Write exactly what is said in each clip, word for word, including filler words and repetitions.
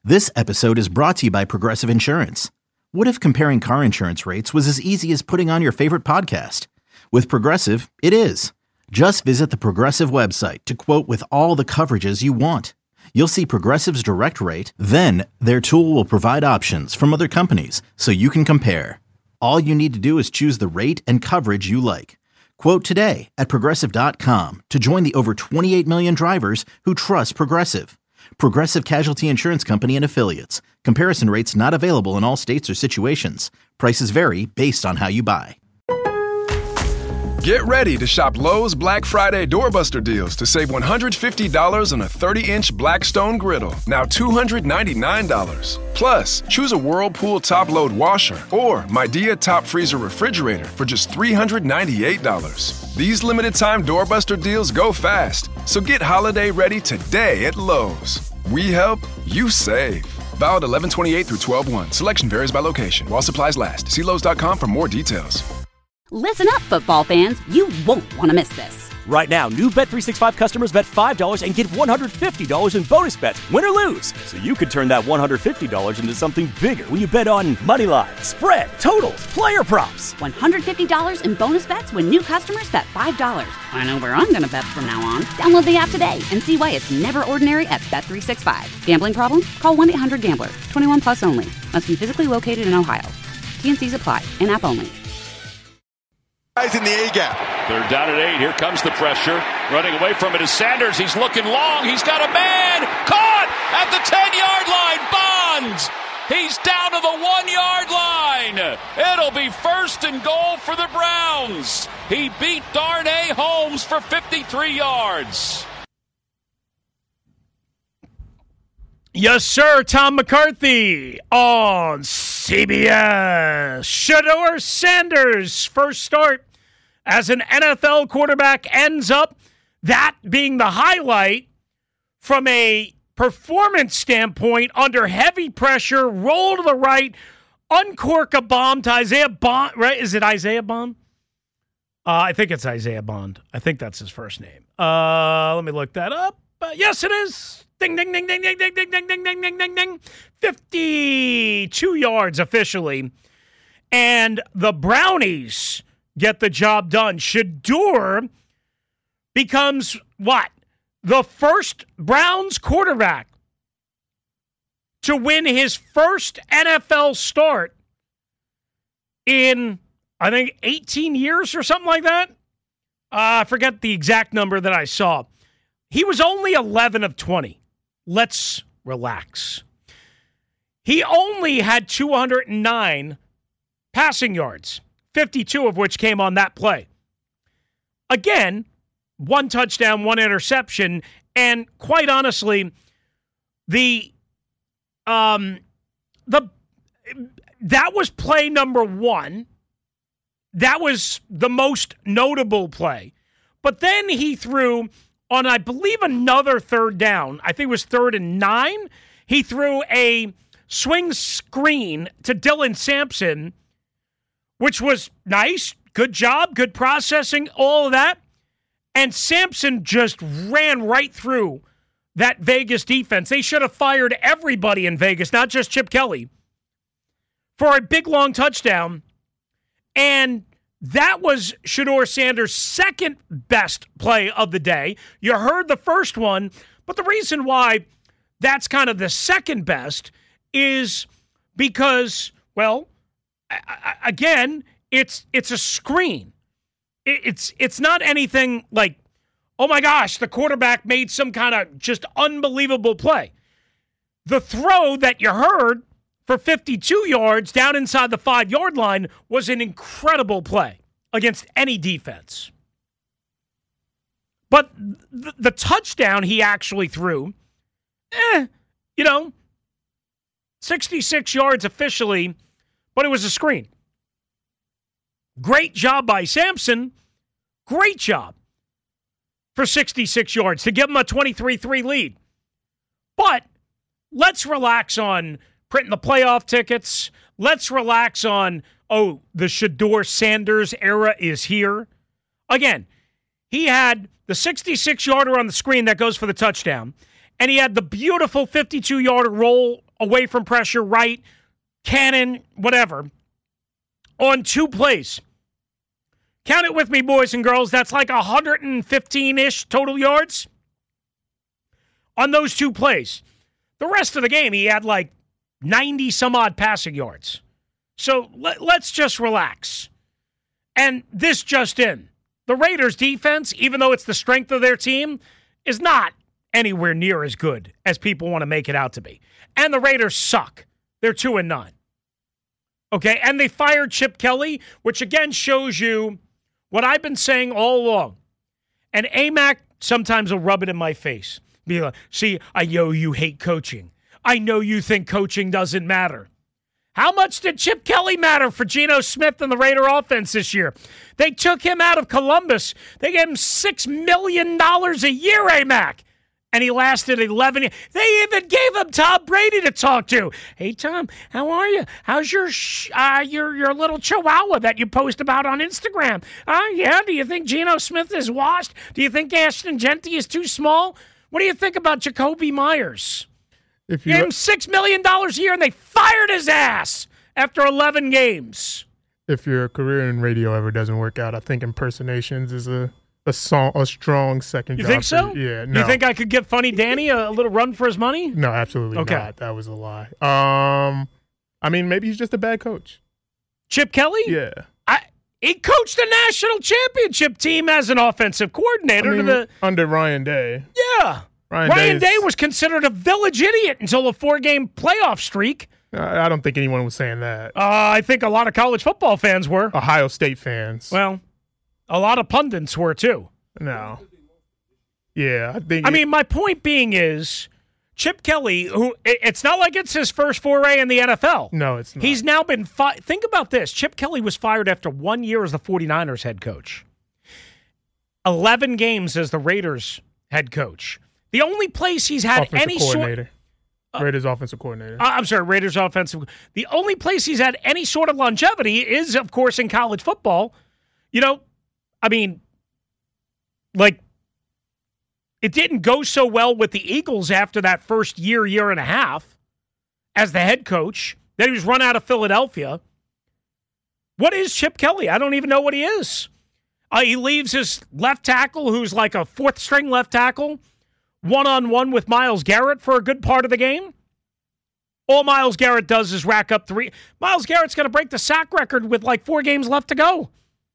This episode is brought to you by Progressive Insurance. What if comparing car insurance rates was as easy as putting on your favorite podcast? With Progressive, it is. Just visit the Progressive website to quote with all the coverages you want. You'll see Progressive's direct rate, then their tool will provide options from other companies so you can compare. All you need to do is choose the rate and coverage you like. Quote today at progressive dot com to join the over twenty-eight million drivers who trust Progressive. Progressive Casualty Insurance Company and Affiliates. Comparison rates not available in all states or situations. Prices vary based on how you buy. Get ready to shop Lowe's Black Friday Doorbuster deals to save one hundred fifty dollars on a thirty-inch Blackstone griddle, now two hundred ninety-nine dollars. Plus, choose a Whirlpool top-load washer or Midea top freezer refrigerator for just three hundred ninety-eight dollars. These limited-time Doorbuster deals go fast, so get holiday ready today at Lowe's. We help, you save. Valid eleven twenty-eight through twelve one. Selection varies by location. While supplies last. See Lowe's dot com for more details. Listen up, football fans. You won't want to miss this. Right now, new Bet three sixty-five customers bet five dollars and get one hundred fifty dollars in bonus bets, win or lose. So you could turn that one hundred fifty dollars into something bigger when you bet on money line, spread, totals, player props. one hundred fifty dollars in bonus bets when new customers bet five dollars. I know where I'm going to bet from now on. Download the app today and see why it's never ordinary at Bet three sixty-five. Gambling problem? Call one eight hundred gambler. twenty-one plus only. Must be physically located in Ohio. T N Cs apply. In-app only. Guys in the A-gap. They're down at eight. Here comes the pressure. Running away from it is Sanders. He's looking long. He's got a man. Caught at the ten-yard line. Bonds. He's down to the one-yard line. It'll be first and goal for the Browns. He beat Darnay Holmes for fifty-three yards. Yes, sir. Tom McCarthy on C B S. Shedeur Sanders' first start as an N F L quarterback ends up that being the highlight from a performance standpoint under heavy pressure, roll to the right, uncork a bomb to Isaiah Bond. Right? Is it Isaiah Bond? Uh, I think it's Isaiah Bond. I think that's his first name. Uh, let me look that up. Uh, yes, it is. Ding, ding, ding, ding, ding, ding, ding, ding, ding, ding, ding, ding, ding. fifty-two yards officially. And the Brownies get the job done. Shedeur becomes what? The first Browns quarterback to win his first N F L start in, I think, eighteen years or something like that. Uh, I forget the exact number that I saw. He was only eleven of twenty. Let's relax. He only had two hundred nine passing yards, fifty-two of which came on that play. Again, one touchdown, one interception, and quite honestly, the um the that was play number one. That was the most notable play. But then he threw on, I believe, another third down. I think it was third and nine. He threw a swing screen to Dylan Sampson, which was nice. Good job, good processing, all of that. And Sampson just ran right through that Vegas defense. They should have fired everybody in Vegas, not just Chip Kelly, for a big, long touchdown. And that was Shedeur Sanders' second best play of the day. You heard the first one, but the reason why that's kind of the second best is because, well, again, it's it's a screen. It's it's not anything like, oh my gosh, the quarterback made some kind of just unbelievable play. The throw that you heard for fifty-two yards down inside the five-yard line was an incredible play against any defense. But th- the touchdown he actually threw, eh, you know, sixty-six yards officially, but it was a screen. Great job by Sampson. Great job for sixty-six yards to give him a twenty-three three lead. But let's relax on printing the playoff tickets. Let's relax on, oh, the Shedeur Sanders era is here. Again, he had the sixty-six-yarder on the screen that goes for the touchdown, and he had the beautiful fifty-two-yarder roll away from pressure, right, cannon, whatever, on two plays. Count it with me, boys and girls. That's like one hundred fifteen-ish total yards on those two plays. The rest of the game, he had like ninety-some-odd passing yards. So let, let's just relax. And this just in. The Raiders' defense, even though it's the strength of their team, is not anywhere near as good as people want to make it out to be. And the Raiders suck. They're two and nine. Okay, and they fired Chip Kelly, which again shows you what I've been saying all along. And A M A C sometimes will rub it in my face. Be like, see, I know you hate coaching. I know you think coaching doesn't matter. How much did Chip Kelly matter for Geno Smith and the Raider offense this year? They took him out of Columbus. They gave him six million dollars a year, A M A C. And he lasted eleven years. They even gave him Tom Brady to talk to. Hey, Tom, how are you? How's your sh- uh, your your little chihuahua that you post about on Instagram? Uh, yeah, do you think Geno Smith is washed? Do you think Ashton Genty is too small? What do you think about Jacoby Myers? If you gave him six million dollars a year, and they fired his ass after eleven games. If your career in radio ever doesn't work out, I think impersonations is a a, song, a strong second you job. You think so? You. Yeah. No. You think I could give Funny Danny a, a little run for his money? No, absolutely okay. not. That was a lie. Um, I mean, maybe he's just a bad coach. Chip Kelly? Yeah. I He coached the national championship team as an offensive coordinator. I mean, to the under Ryan Day. Yeah. Ryan, Ryan Day was considered a village idiot until a four-game playoff streak. I don't think anyone was saying that. Uh, I think a lot of college football fans were. Ohio State fans. Well, a lot of pundits were too. No. Yeah, I think. I it, mean, my point being is Chip Kelly, who it's not like it's his first foray in the N F L. No, it's not. He's now been fi- – think about this. Chip Kelly was fired after one year as the 49ers head coach. eleven games as the Raiders head coach. The only place he's had offensive any sort uh, Raiders offensive coordinator. Uh, I'm sorry, Raiders offensive. The only place he's had any sort of longevity is, of course, in college football. You know, I mean, like, it didn't go so well with the Eagles after that first year, year and a half as the head coach. Then he was run out of Philadelphia. What is Chip Kelly? I don't even know what he is. Uh, he leaves his left tackle, who's like a fourth-string left tackle, one-on-one with Myles Garrett for a good part of the game. All Myles Garrett does is rack up three. Myles Garrett's going to break the sack record with like four games left to go.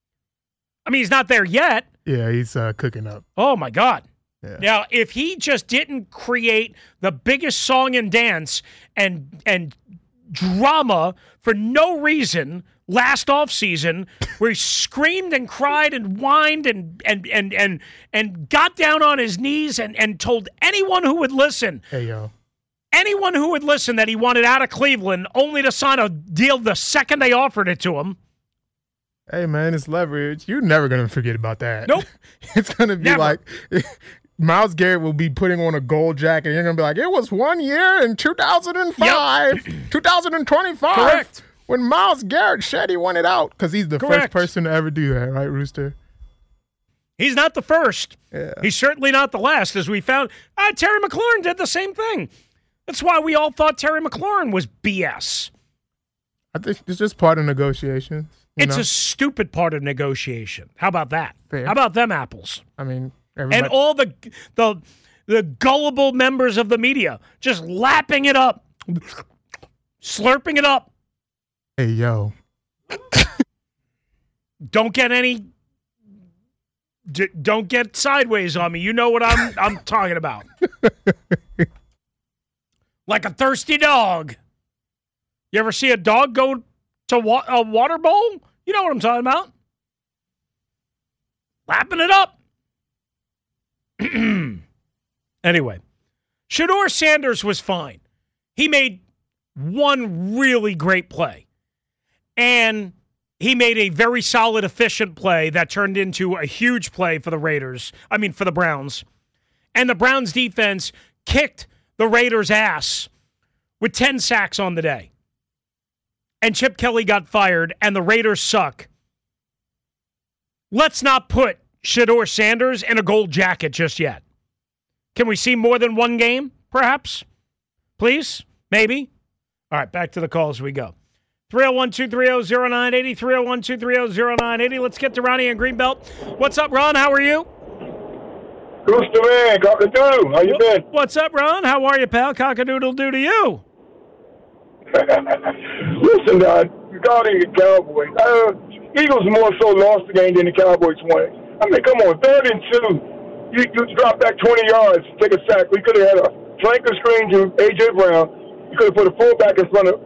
I mean, he's not there yet. Yeah, he's uh, cooking up. Oh, my God. Yeah. Now, if he just didn't create the biggest song and dance and and drama for no reason last offseason, where he screamed and cried and whined and and and and, and got down on his knees and, and told anyone who would listen, hey, yo. anyone who would listen that he wanted out of Cleveland, only to sign a deal the second they offered it to him. Hey, man, it's leverage. You're never going to forget about that. Nope. It's going to be Never. like Myles Garrett will be putting on a gold jacket. And you're going to be like, it was one year in two thousand five, yep. two thousand twenty-five. Correct. When Myles Garrett said he wanted out, because he's the Correct. first person to ever do that, right, Rooster? He's not the first. Yeah. He's certainly not the last, as we found. Uh, Terry McLaurin did the same thing. That's why we all thought Terry McLaurin was B S. I think it's just part of negotiations. It's know? a stupid part of negotiation. How about that? Fair. How about them apples? I mean, everybody. And all the the the gullible members of the media just lapping it up, slurping it up. Hey, yo. Don't get any. D- don't get sideways on me. You know what I'm I'm talking about. Like a thirsty dog. You ever see a dog go to wa- a water bowl? You know what I'm talking about. Lapping it up. Anyway, Shedeur Sanders was fine. He made one really great play. And he made a very solid, efficient play that turned into a huge play for the Raiders. I mean, for the Browns. And the Browns defense kicked the Raiders' ass with ten sacks on the day. And Chip Kelly got fired, and the Raiders suck. Let's not put Shedeur Sanders in a gold jacket just yet. Can we see more than one game, perhaps? Please? Maybe? All right, back to the calls we go. three oh one, two three oh, oh nine eight oh, three oh one, two three oh, oh nine eight oh. Let's get to Ronnie in Greenbelt. What's up, Ron? How are you? Rooster man, cock-a-doodle. How you been? What's up, Ron? How are you, pal? Cock-a-doodle do to you. Listen, uh, regarding the Cowboys, uh, Eagles more so lost the game than the Cowboys won it. I mean, come on, third and two. You, you drop back twenty yards, take a sack. We could have had a flanker screen to A J. Brown. You could have put a fullback in front of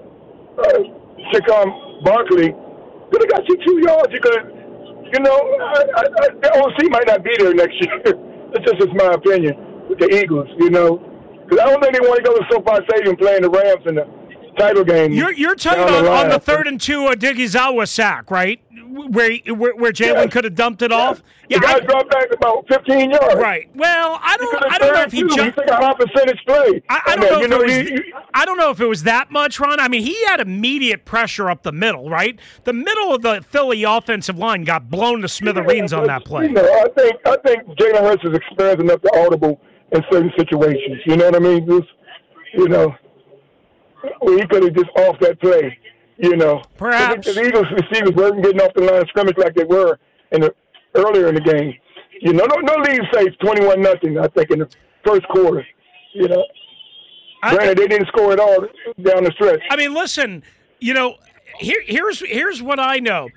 uh, Saquon Barkley. Could have got you two yards. You could have, you know, I, I, I, the O C might not be there next year. That's just is my opinion with the Eagles, you know. Because I don't think they want to go to SoFi Stadium playing the Rams in the title game. You're, you're talking on the, on the third and two uh, Digizawa sack, right? Where where, where Jalen yeah. could have dumped it yeah. off. Yeah, the guy I, dropped back about fifteen yards. Right. Well, I don't. I don't know if he too. jumped. He took a high percentage play. I, I don't know. If know, it was, he, he, I don't know if it was that much, Ron. I mean, he had immediate pressure up the middle. Right. The middle of the Philly offensive line got blown to smithereens yeah, on that play. You know, I think I think Jalen Hurts is experienced enough to audible in certain situations. You know what I mean? Just, you know, well, he could have just off that play. You know, perhaps the Eagles receivers weren't getting off the line of scrimmage like they were in the earlier in the game. You know, no, no lead safe, twenty-one nothing. I think in the first quarter. You know, I, granted they didn't score at all down the stretch. I mean, listen, you know, here, here's here's what I know.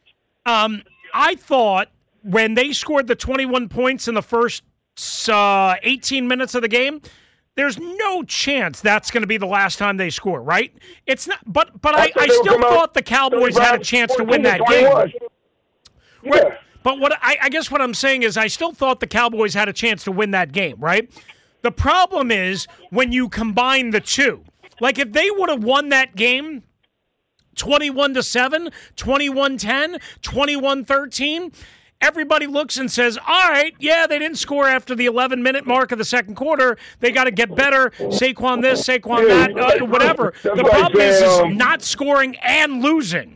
Um, I thought when they scored the twenty-one points in the first uh, eighteen minutes of the game, there's no chance that's going to be the last time they score, right? It's not, but but I, I, I still thought the Cowboys had a chance to win that game. Yeah. Right? But what I, I guess what I'm saying is I still thought the Cowboys had a chance to win that game, right? The problem is when you combine the two. Like if they would have won that game twenty-one to seven, twenty-one ten, twenty-one thirteen, everybody looks and says, all right, yeah, they didn't score after the eleven-minute mark of the second quarter. They got to get better. Saquon this, Saquon that, uh, whatever. The problem is, is not scoring and losing.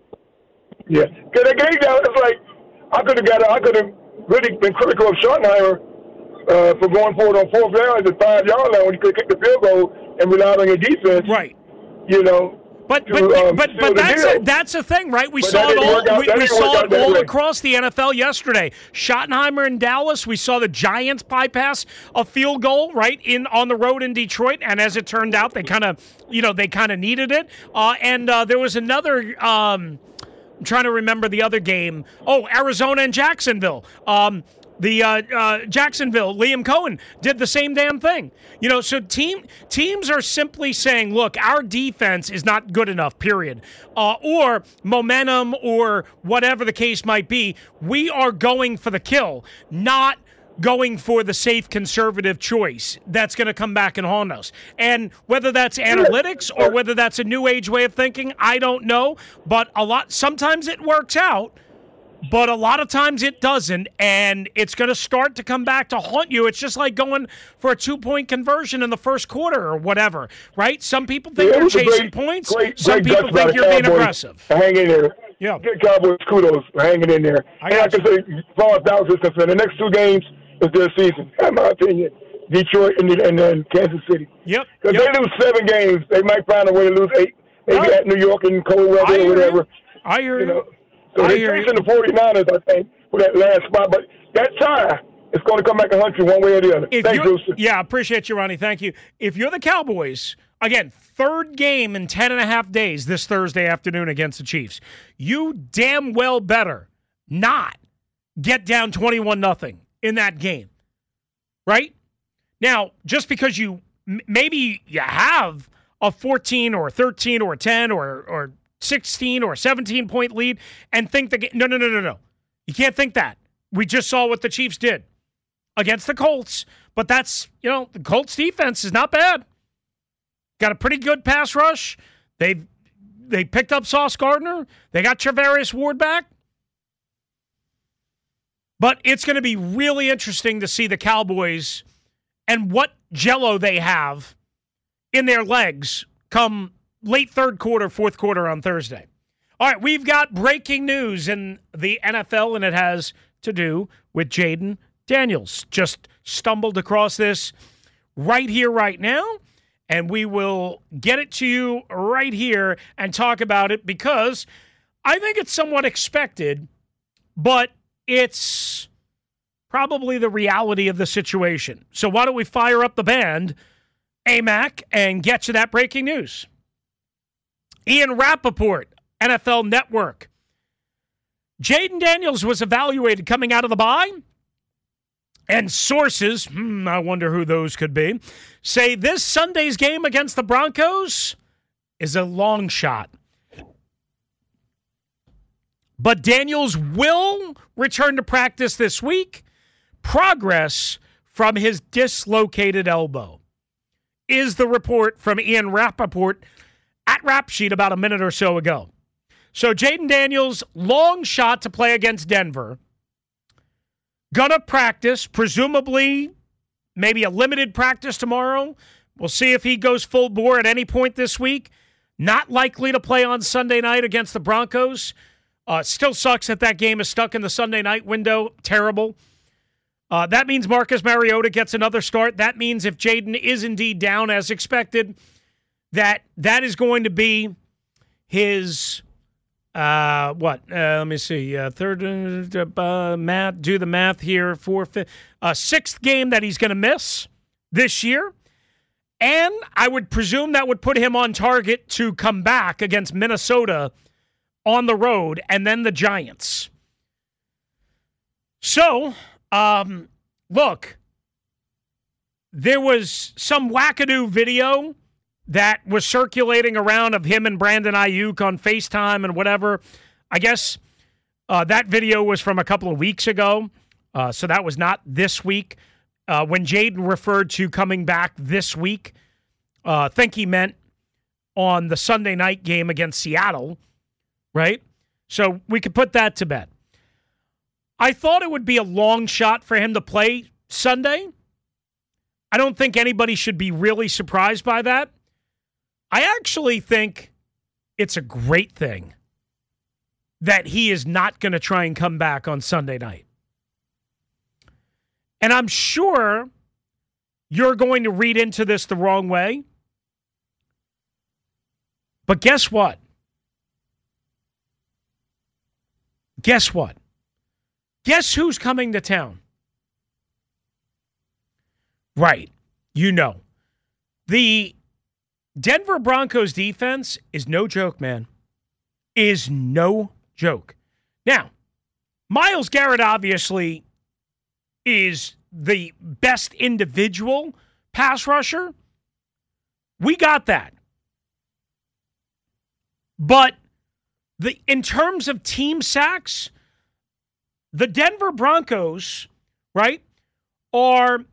Yeah. Because the game down, it's like, I could have got, I could have really been critical of Schottenheimer uh, for going forward on fourth down at the five-yard line when you could kick the field goal and rely on your defense. Right. You know. But but to, um, but, but that's a, that's a thing, right? We but saw it all. Out, we we saw it all way. across the N F L yesterday. Schottenheimer in Dallas. We saw the Giants bypass a field goal right in on the road in Detroit, and as it turned out, they kind of you know they kind of needed it. Uh, and uh, there was another. Um, I'm trying to remember the other game. Oh, Arizona and Jacksonville. Um, The uh, uh, Jacksonville, Liam Cohen did the same damn thing. You know, so team teams are simply saying, look, our defense is not good enough, period. Uh, or momentum or whatever the case might be. We are going for the kill, not going for the safe conservative choice that's going to come back and haunt us. And whether that's analytics or whether that's a new age way of thinking, I don't know. But a lot, sometimes it works out. But a lot of times it doesn't, and it's going to start to come back to haunt you. It's just like going for a two-point conversion in the first quarter or whatever, right? Some people think yeah, you're chasing great, points. Great, Some great people think you're being aggressive. Hang in there. Yeah. Good Cowboys kudos for hanging in there. I and I can say, as far as Dallas is concerned, the next two games is their season, in my opinion. Detroit and, and then Kansas City. Yep. Because yep. they lose seven games, they might find a way to lose eight, maybe no. at New York and cold weather or whatever. You. I hear you. Know. So they're chasing the forty-niners, I think, for that last spot. But that tie is going to come back and hunt you one way or the other. If Thanks, Brewster. Yeah, appreciate you, Ronnie. Thank you. If you're the Cowboys, again, third game in ten and a half days this Thursday afternoon against the Chiefs, you damn well better not get down twenty-one nothing in that game, right? Now, just because you maybe you have a fourteen or thirteen or ten or or sixteen or seventeen point lead and think the game. No, no, no, no, no. You can't think that. We just saw what the Chiefs did against the Colts, but that's, you know, the Colts defense is not bad. Got a pretty good pass rush. They they picked up Sauce Gardner. They got Charvarius Ward back. But it's going to be really interesting to see the Cowboys and what jello they have in their legs come late third quarter, fourth quarter on Thursday. All right, we've got breaking news in the N F L, and it has to do with Jayden Daniels. Just stumbled across this right here, right now, and we will get it to you right here and talk about it because I think it's somewhat expected, but it's probably the reality of the situation. So why don't we fire up the band, A M A C, and get you that breaking news. Ian Rappaport, N F L Network. Jayden Daniels was evaluated coming out of the bye, and sources, hmm, I wonder who those could be, say this Sunday's game against the Broncos is a long shot. But Daniels will return to practice this week. Progress from his dislocated elbow is the report from Ian Rappaport at Rap Sheet about a minute or so ago. So Jayden Daniels, long shot to play against Denver. Gonna practice, presumably maybe a limited practice tomorrow. We'll see if he goes full bore at any point this week. Not likely to play on Sunday night against the Broncos. Uh, still sucks that that game is stuck in the Sunday night window. Terrible. Uh, that means Marcus Mariota gets another start. That means if Jayden is indeed down as expected, that that is going to be his... Uh, what? Uh, let me see. Uh, third, uh, math. Do the math here. Fourth, uh, sixth game that he's going to miss this year, and I would presume that would put him on target to come back against Minnesota on the road, and then the Giants. So, um, look, there was some wackadoo video that was circulating around of him and Brandon Ayuk on FaceTime and whatever. I guess uh, that video was from a couple of weeks ago, uh, so that was not this week. Uh, when Jayden referred to coming back this week, uh, I think he meant on the Sunday night game against Seattle, right? So we could put that to bed. I thought it would be a long shot for him to play Sunday. I don't think anybody should be really surprised by that. I actually think it's a great thing that he is not going to try and come back on Sunday night. And I'm sure you're going to read into this the wrong way. But guess what? Guess what? Guess who's coming to town? Right. You know. The Denver Broncos defense is no joke, man. Is no joke. Now, Myles Garrett obviously is the best individual pass rusher. We got that. But the in terms of team sacks, the Denver Broncos, right, are...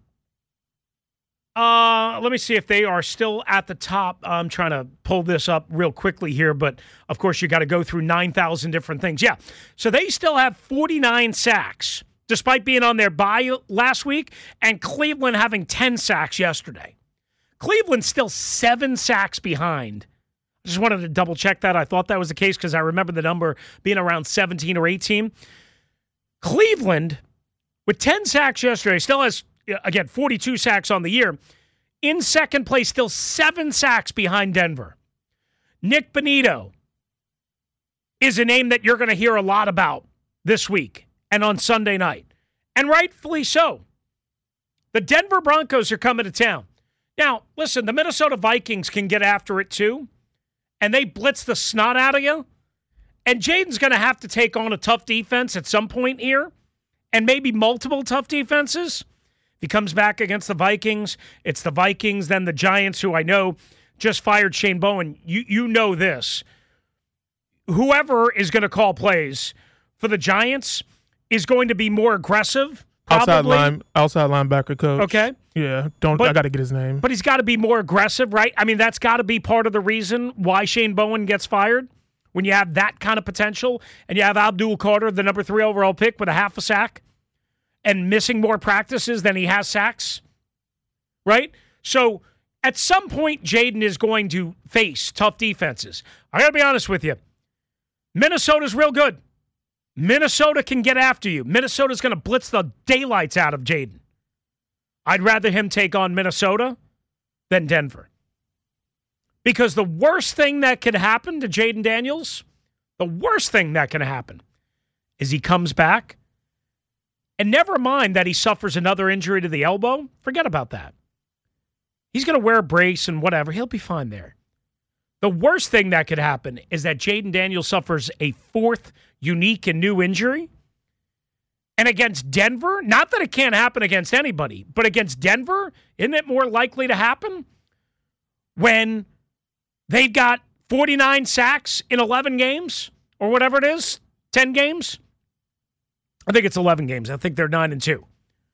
Uh, let me see if they are still at the top. I'm trying to pull this up real quickly here, but of course you got to go through nine thousand different things. Yeah, so they still have forty-nine sacks, despite being on their bye last week, and Cleveland having ten sacks yesterday. Cleveland's still seven sacks behind. I just wanted to double check that. I thought that was the case because I remember the number being around seventeen or eighteen. Cleveland, with ten sacks yesterday, still has, again, forty-two sacks on the year. In second place, still seven sacks behind Denver. Nick Bonito is a name that you're going to hear a lot about this week and on Sunday night. And rightfully so. The Denver Broncos are coming to town. Now, listen, the Minnesota Vikings can get after it too, and they blitz the snot out of you. And Jayden's going to have to take on a tough defense at some point here, and maybe multiple tough defenses. He comes back against the Vikings. It's the Vikings, then the Giants, who I know just fired Shane Bowen. You you know this. Whoever is going to call plays for the Giants is going to be more aggressive. Probably. Outside line, outside linebacker coach. Okay. Yeah, don't. But, I got to get his name. But he's got to be more aggressive, right? I mean, that's got to be part of the reason why Shane Bowen gets fired. When you have that kind of potential, and you have Abdul Carter, the number three overall pick, with a half a sack, and missing more practices than he has sacks, right? So at some point, Jayden is going to face tough defenses. I got to be honest with you. Minnesota's real good. Minnesota can get after you. Minnesota's going to blitz the daylights out of Jayden. I'd rather him take on Minnesota than Denver. Because the worst thing that could happen to Jayden Daniels, the worst thing that can happen is he comes back, and never mind that he suffers another injury to the elbow. Forget about that. He's going to wear a brace and whatever. He'll be fine there. The worst thing that could happen is that Jayden Daniels suffers a fourth unique and new injury. And against Denver, not that it can't happen against anybody, but against Denver, isn't it more likely to happen when they've got forty-nine sacks in eleven games or whatever it is, ten games? I think it's eleven games. I think they're nine and two.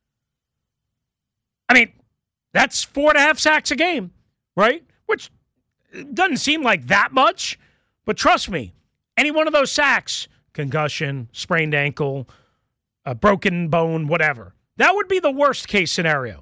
I mean, that's four and a half sacks a game, right? Which doesn't seem like that much, but trust me, any one of those sacks, concussion, sprained ankle, a broken bone, whatever, that would be the worst case scenario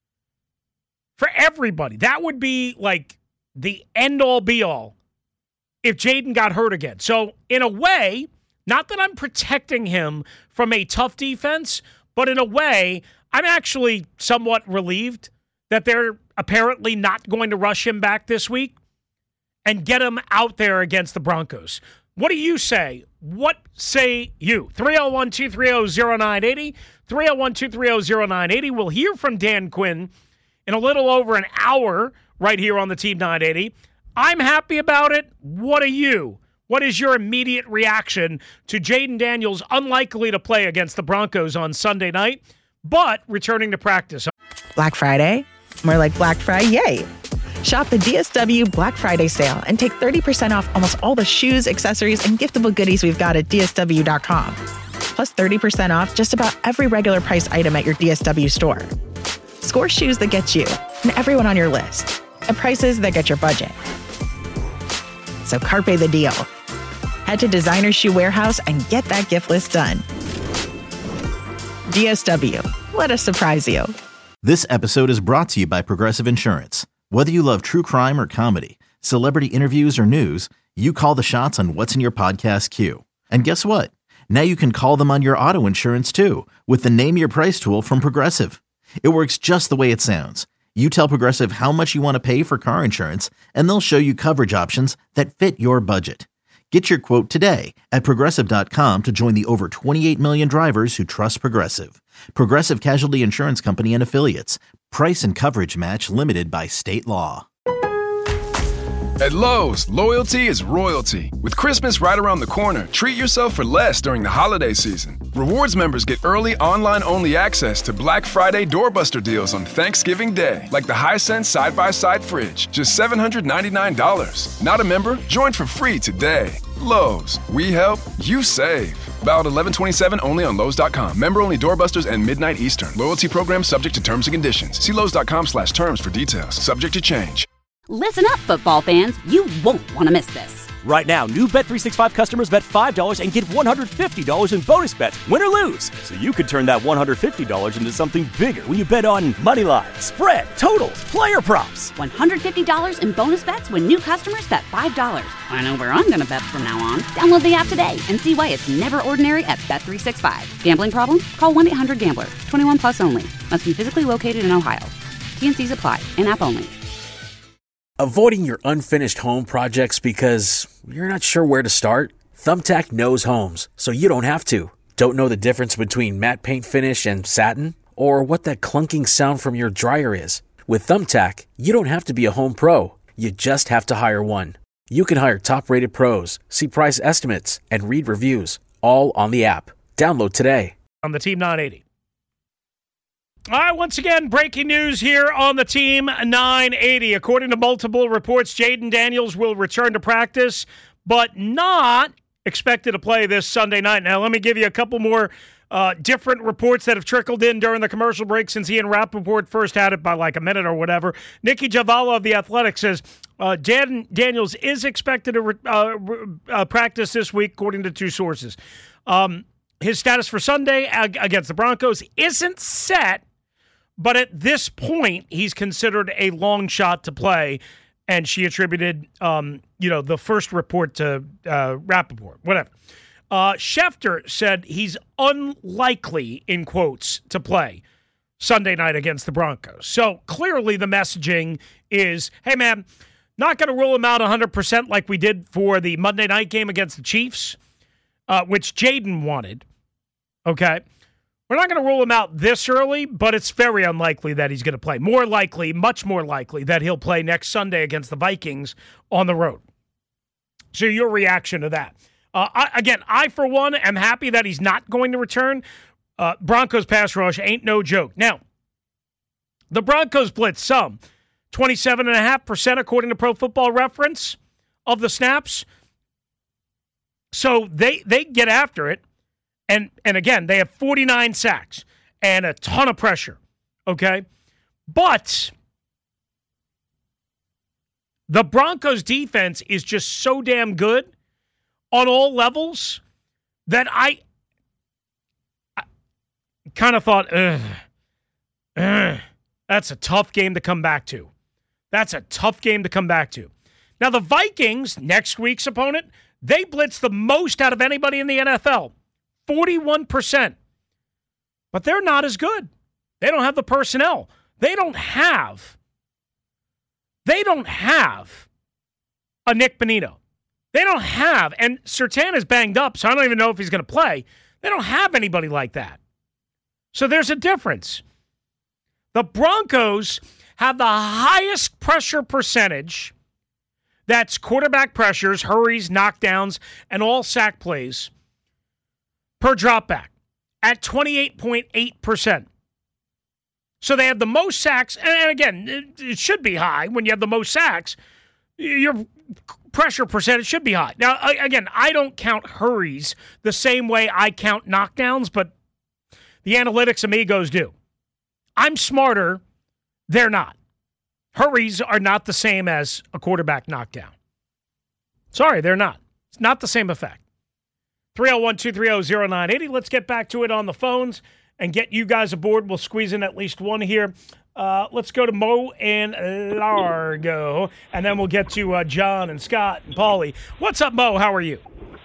for everybody. That would be like the end-all, be-all if Jayden got hurt again. So in a way, not that I'm protecting him from a tough defense, but in a way, I'm actually somewhat relieved that they're apparently not going to rush him back this week and get him out there against the Broncos. What do you say? What say you? three oh one, two three oh, oh nine eight oh, three oh one, two three oh, oh nine eight oh. We'll hear from Dan Quinn in a little over an hour right here on the Team nine eighty. I'm happy about it. What are you? What is your immediate reaction to Jayden Daniels unlikely to play against the Broncos on Sunday night, but returning to practice? Black Friday? More like Black Friday, yay! Shop the D S W Black Friday sale and take thirty percent off almost all the shoes, accessories, and giftable goodies we've got at D S W dot com. Plus thirty percent off just about every regular price item at your D S W store. Score shoes that get you and everyone on your list at prices that get your budget. So carpe the deal. Head to Designer Shoe Warehouse and get that gift list done. D S W. Let us surprise you. This episode is brought to you by Progressive Insurance. Whether you love true crime or comedy, celebrity interviews or news, you call the shots on what's in your podcast queue. And guess what? Now you can call them on your auto insurance too with the Name Your Price tool from Progressive. It works just the way it sounds. You tell Progressive how much you want to pay for car insurance, and they'll show you coverage options that fit your budget. Get your quote today at Progressive dot com to join the over twenty-eight million drivers who trust Progressive. Progressive Casualty Insurance Company and Affiliates. Price and coverage match limited by state law. At Lowe's, loyalty is royalty. With Christmas right around the corner, treat yourself for less during the holiday season. Rewards members get early online-only access to Black Friday doorbuster deals on Thanksgiving Day, like the Hisense side-by-side fridge, just seven hundred ninety-nine dollars. Not a member? Join for free today. Lowe's, we help, you save. Valid eleven twenty-seven only on Lowe's dot com. Member only doorbusters and midnight Eastern. Loyalty program subject to terms and conditions. See Lowe's dot com slash terms for details. Subject to change. Listen up, football fans. You won't want to miss this. Right now, new Bet three sixty-five customers bet five dollars and get one hundred fifty dollars in bonus bets, win or lose. So you could turn that one hundred fifty dollars into something bigger when you bet on money line, spread, totals, player props. one hundred fifty dollars in bonus bets when new customers bet five dollars. I know where I'm going to bet from now on. Download the app today and see why it's never ordinary at Bet three sixty-five. Gambling problem? Call one eight hundred gambler. twenty-one plus only. Must be physically located in Ohio. T N Cs apply. In-app only. Avoiding your unfinished home projects because you're not sure where to start? Thumbtack knows homes, so you don't have to. Don't know the difference between matte paint finish and satin? Or what that clunking sound from your dryer is? With Thumbtack, you don't have to be a home pro. You just have to hire one. You can hire top-rated pros, see price estimates, and read reviews, all on the app. Download today. On the Team nine eighty. All right, once again, breaking news here on the Team nine eighty. According to multiple reports, Jayden Daniels will return to practice, but not expected to play this Sunday night. Now, let me give you a couple more uh, different reports that have trickled in during the commercial break since he and Rappaport first had it by like a minute or whatever. Nikki Javala of The Athletic says uh, Dan Daniels is expected to re- uh, uh, practice this week, according to two sources. Um, his status for Sunday ag- against the Broncos isn't set, but at this point, he's considered a long shot to play, and she attributed, um, you know, the first report to uh, Rappaport, whatever. Uh, Schefter said he's unlikely, in quotes, to play Sunday night against the Broncos. So clearly the messaging is, hey, man, Not going to rule him out one hundred percent like we did for the Monday night game against the Chiefs, uh, which Jaden wanted. Okay? We're not going to rule him out this early, but it's very unlikely that he's going to play. More likely, much more likely, that he'll play next Sunday against the Vikings on the road. So your reaction to that. Uh, I, again, I, for one, am happy that he's not going to return. Uh, Broncos pass rush ain't no joke. Now, the Broncos blitz some. twenty-seven point five percent according to Pro Football Reference of the snaps. So they they get after it. And, and again, they have forty-nine sacks and a ton of pressure. Okay? But the Broncos defense is just so damn good on all levels that I, I kind of thought, ugh, ugh, that's a tough game to come back to. That's a tough game to come back to. Now, the Vikings, next week's opponent, they blitz the most out of anybody in the N F L, forty-one percent. But they're not as good. They don't have the personnel. They don't have, they don't have a Nick Bonito. They don't have, and Surtain is banged up, so I don't even know if he's going to play. They don't have anybody like that. So there's a difference. The Broncos have the highest pressure percentage, that's quarterback pressures, hurries, knockdowns, and all sack plays, per dropback, at twenty-eight point eight percent. So they have the most sacks, and again, it, it should be high when you have the most sacks. Your pressure percentage should be high. Now, again, I don't count hurries the same way I count knockdowns, but the analytics amigos do. I'm smarter. They're not. Hurries are not the same as a quarterback knockdown. Sorry, they're not. It's not the same effect. three oh one, two three oh, oh nine eight oh. Let's get back to it on the phones and get you guys aboard. We'll squeeze in at least one here. Uh, let's go to Mo and Largo, and then we'll get to uh, John and Scott and Paulie. What's up, Mo? How are you?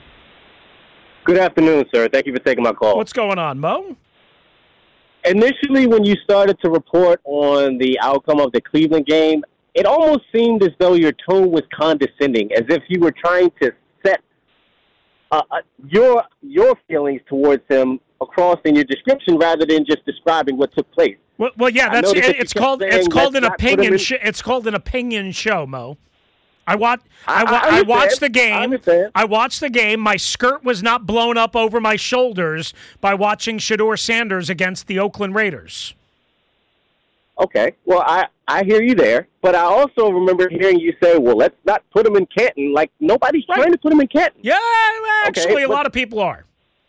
Good afternoon, sir. Thank you for taking my call. What's going on, Mo? Initially, when you started to report on the outcome of the Cleveland game, it almost seemed as though your tone was condescending, as if you were trying to set uh, your your feelings towards him across in your description rather than just describing what took place. Well, well yeah, that's it, it's called it's called an opinion. Sh- it's called an opinion show, Mo. I watched. I, I, I, I watched the game. I, I watched the game. My skirt was not blown up over my shoulders by watching Shedeur Sanders against the Oakland Raiders. Okay, well, I, I hear you there, but I also remember hearing you say, "Well, let's not put him in Canton." Like nobody's right. trying to put him in Canton. Yeah, actually, okay, a but, lot of people are.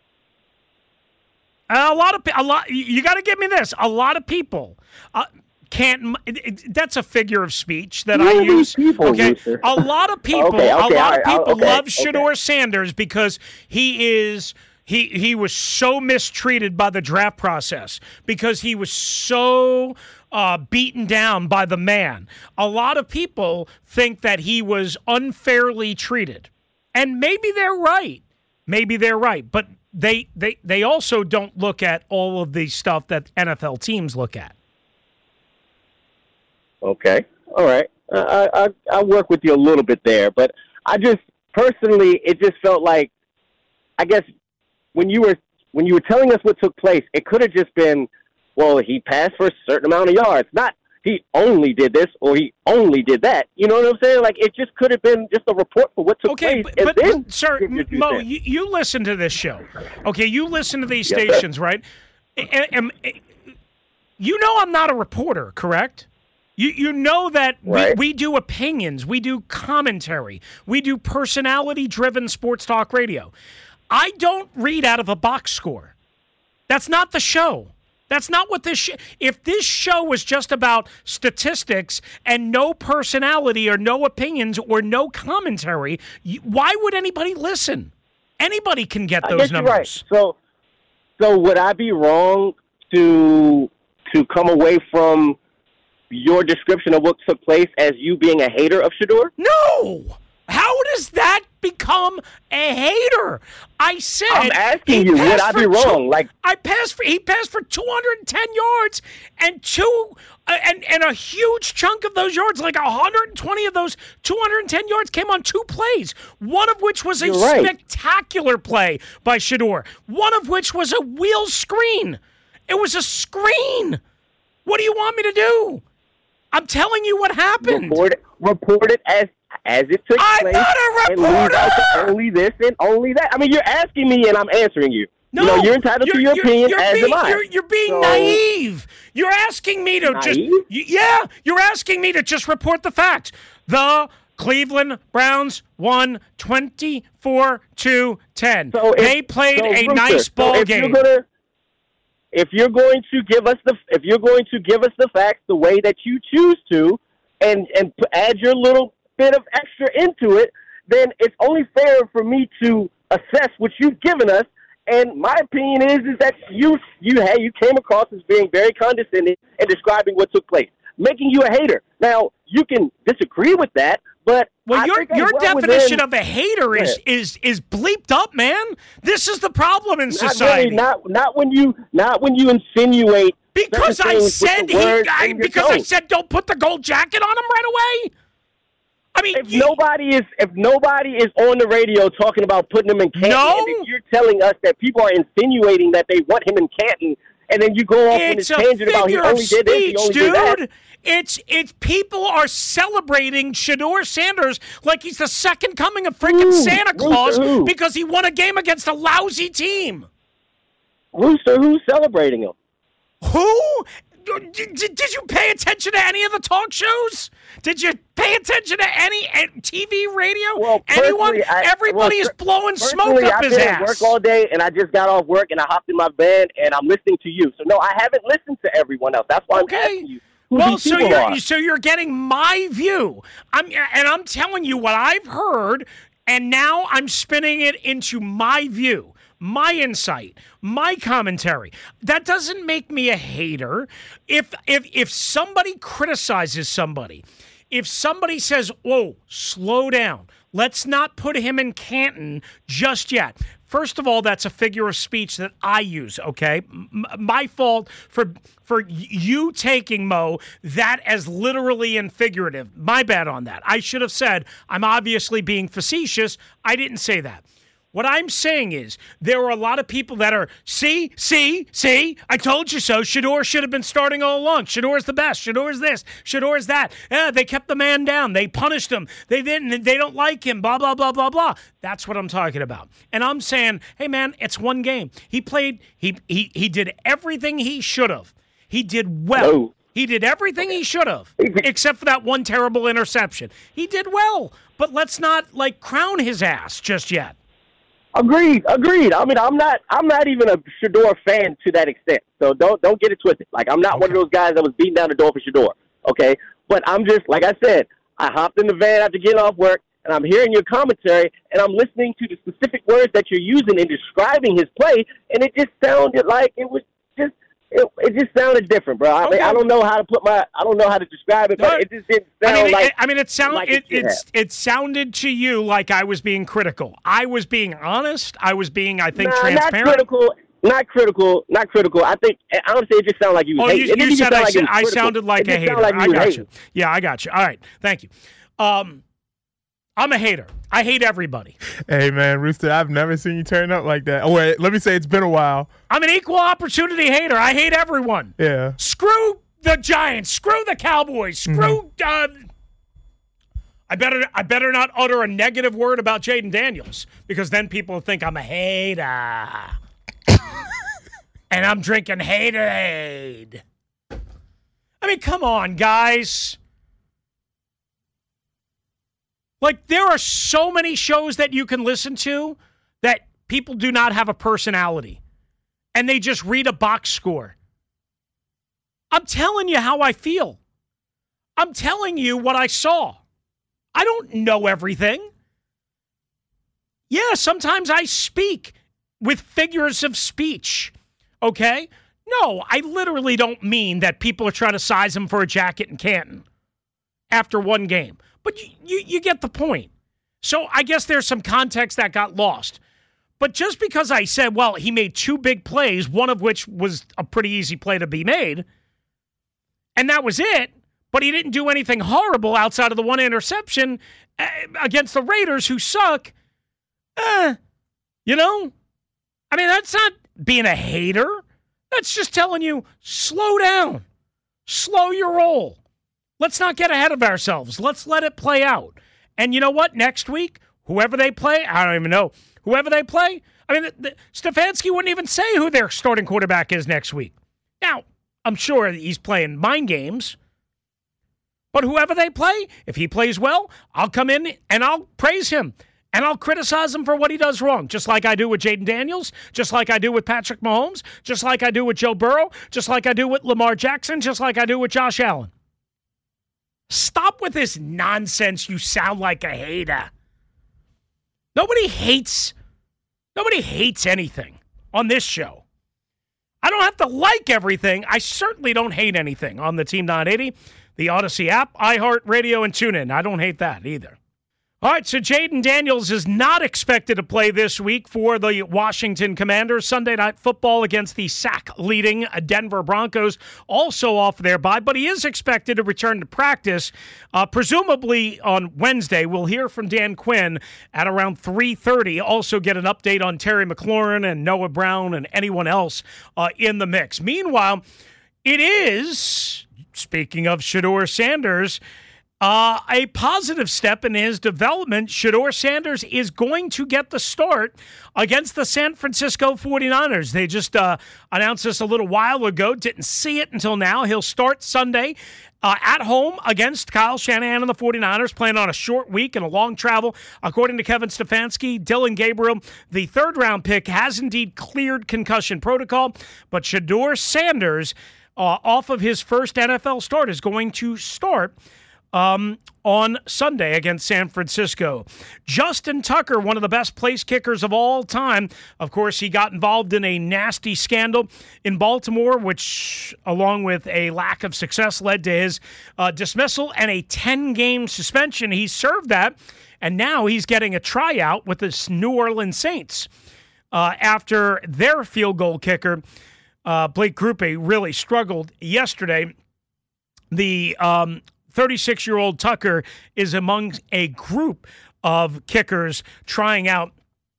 A lot of a lot. You got to give me this. A lot of people uh, can't. It, it, that's a figure of speech that I use. People, okay, Luther. a lot of people. okay, okay, a lot right, of people okay, love Shedeur okay. Sanders because he is. He he was so mistreated by the draft process because he was so uh, beaten down by the man. A lot of people think that he was unfairly treated, and maybe they're right. Maybe they're right, but. They, they they also don't look at all of the stuff that N F L teams look at. Okay, all right. I, I I work with you a little bit there, but I just personally, it just felt like, I guess when you were when you were telling us what took place, it could have just been, well, he passed for a certain amount of yards, not he only did this or he only did that. You know what I'm saying? Like, it just could have been just a report for what took okay, place. Okay, but, then, but sir, Mo, you, you listen to this show. Okay, you listen to these yes, stations, sir. Right? And, and, and, you know I'm not a reporter, correct? You you know that right. we, we do opinions, we do commentary, we do personality-driven sports talk radio. I don't read out of a box score. That's not the show. That's not what this sh- – if this show was just about statistics and no personality or no opinions or no commentary, why would anybody listen? Anybody can get those I guess numbers. You're right. So, so would I be wrong to to come away from your description of what took place as you being a hater of Shedeur? No! How does that become a hater. I said I'm asking you, would I be wrong? Two, like I passed for he passed for two hundred ten yards and two uh, and and a huge chunk of those yards, like one hundred twenty of those two hundred ten yards, came on two plays. One of which was a You're right. spectacular play by Shedeur. One of which was a wheel screen. It was a screen. What do you want me to do? I'm telling you what happened. Report it, report it as as it took I'm place. not a and leave reporter! out the only this and only that. I mean, you're asking me and I'm answering you. No, you know, you're entitled you're, to your you're, opinion, you're as being, am I. You're, you're being So- naive. You're asking me to Naive? just y- yeah. You're asking me to just report the facts. The Cleveland Browns won twenty-four to ten. So if- they played so, a Rooster, nice so ball if game. You're gonna, if you're going to give us the if you're going to give us the facts the way that you choose to, and and p- add your little bit of extra into it, then it's only fair for me to assess what you've given us. And my opinion is is that you you hey you came across as being very condescending and describing what took place, making you a hater. Now you can disagree with that, but Well, I your think I'm your well definition within- of a hater is is is bleeped up, man. This is the problem in Not society. really, not not when you not when you insinuate because certain I things with said the he, words I, in your because I tone. said don't put the gold jacket on him right away. I mean, if nobody is if nobody is on the radio talking about putting him in Canton, No. and if you're telling us that people are insinuating that they want him in Canton, and then you go off on It's this a tangent about he figure of only did this, he speech, only did that. dude. It's it's people are celebrating Shedeur Sanders like he's the second coming of freaking Who? Santa Claus Rooster, who? because he won a game against a lousy team. Rooster, who's celebrating him? Who? Did, did, did you pay attention to any of the talk shows? Did you pay attention to any eh, T V, radio? Well, Anyone? personally, I- Everybody well, is blowing smoke Personally, up I've his been ass. at work all day, and I just got off work, and I hopped in my van, and I'm listening to you. So no, I haven't listened to everyone else. That's why Okay. I'm asking you. Who Well, these so people you're are. so you're getting my view. I'm and I'm telling you what I've heard, and now I'm spinning it into my view, my insight, my commentary. That doesn't make me a hater. If if if somebody criticizes somebody, if somebody says, "Whoa, slow down. Let's not put him in Canton just yet." First of all, that's a figure of speech that I use, okay? M- my fault for for you taking, Mo, that as literally and figurative. My bad on that. I should have said, I'm obviously being facetious. I didn't say that. What I'm saying is there are a lot of people that are, see, see, see, I told you so. Shedeur should have been starting all along. Shedeur's the best. Shedeur's this. Shedeur's that. Yeah, they kept the man down. They punished him. They didn't. They don't like him. Blah, blah, blah, blah, blah. That's what I'm talking about. And I'm saying, hey, man, it's one game. He played, he he he did everything he should have. He did well. No. He did everything he should have, except for that one terrible interception. He did well, but let's not, like, crown his ass just yet. Agreed, agreed. I mean, I'm not, I'm not even a Shedeur fan to that extent. So don't, don't get it twisted. Like, I'm not Okay. one of those guys that was beating down the door for Shedeur. Okay, but I'm just, like I said, I hopped in the van after getting off work, and I'm hearing your commentary, and I'm listening to the specific words that you're using in describing his play, and it just sounded like it was just, it, it just sounded different, bro. I, Okay. mean, I don't know how to put my, I don't know how to describe it, No, but it just didn't sound I mean, like. it, I mean, it sound like it it should it's, it sounded to you like I was being critical. I was being honest. I was being, I think, Nah, transparent. not critical. Not critical. Not critical. I think honestly, it just sounded like you. Oh, Was you, hating. It you didn't said even I, sound like said, it was I critical. sounded like It a just hater. sounded like I you was got hating. you. Yeah, I got you. All right, thank you. Um, I'm a hater. I hate everybody. Hey, man, Rooster, I've never seen you turn up like that. Oh, wait, let me say it's been a while. I'm an equal opportunity hater. I hate everyone. Yeah. Screw the Giants. Screw the Cowboys. Screw. Mm-hmm. Uh, I better. I better not utter a negative word about Jaden Daniels because then people think I'm a hater, and I'm drinking haterade. I mean, come on, guys. Like, there are so many shows that you can listen to that people do not have a personality, and they just read a box score. I'm telling you how I feel. I'm telling you what I saw. I don't know everything. Yeah, sometimes I speak with figures of speech, okay? No, I literally don't mean that people are trying to size him for a jacket in Canton after one game. But you, you, you get the point. So I guess there's some context that got lost. But just because I said, well, he made two big plays, one of which was a pretty easy play to be made, and that was it, but he didn't do anything horrible outside of the one interception against the Raiders, who suck, eh, you know? I mean, that's not being a hater. That's just telling you, slow down. Slow your roll. Let's not get ahead of ourselves. Let's let it play out. And you know what? Next week, whoever they play, I don't even know. Whoever they play, I mean, the, the, Stefanski wouldn't even say who their starting quarterback is next week. Now, I'm sure he's playing mind games. But whoever they play, if he plays well, I'll come in and I'll praise him. And I'll criticize him for what he does wrong, just like I do with Jaden Daniels, just like I do with Patrick Mahomes, just like I do with Joe Burrow, just like I do with Lamar Jackson, just like I do with Josh Allen. Stop with this nonsense. You sound like a hater. Nobody hates, nobody hates anything on this show. I don't have to like everything. I certainly don't hate anything on the Team nine eighty, the Odyssey app, iHeartRadio, and TuneIn. I don't hate that either. All right, so Jaden Daniels is not expected to play this week for the Washington Commanders. Sunday Night Football against the sack-leading Denver Broncos, also off their bye, but he is expected to return to practice, uh, presumably on Wednesday. We'll hear from Dan Quinn at around three thirty. Also get an update on Terry McLaurin and Noah Brown and anyone else uh, in the mix. Meanwhile, it is, speaking of Shedeur Sanders, Uh, a positive step in his development. Shedeur Sanders is going to get the start against the San Francisco forty-niners. They just uh, announced this a little while ago. Didn't see it until now. He'll start Sunday uh, at home against Kyle Shanahan and the forty-niners, playing on a short week and a long travel. According to Kevin Stefanski, Dillon Gabriel, the third-round pick, has indeed cleared concussion protocol, but Shedeur Sanders, uh, off of his first N F L start, is going to start Um, on Sunday against San Francisco. Justin Tucker, one of the best place kickers of all time. Of course, he got involved in a nasty scandal in Baltimore, which, along with a lack of success, led to his uh, dismissal and a ten-game suspension. He served that, and now he's getting a tryout with the New Orleans Saints uh, after their field goal kicker, uh, Blake Grupe, really struggled yesterday. The um, thirty-six-year-old Tucker is among a group of kickers trying out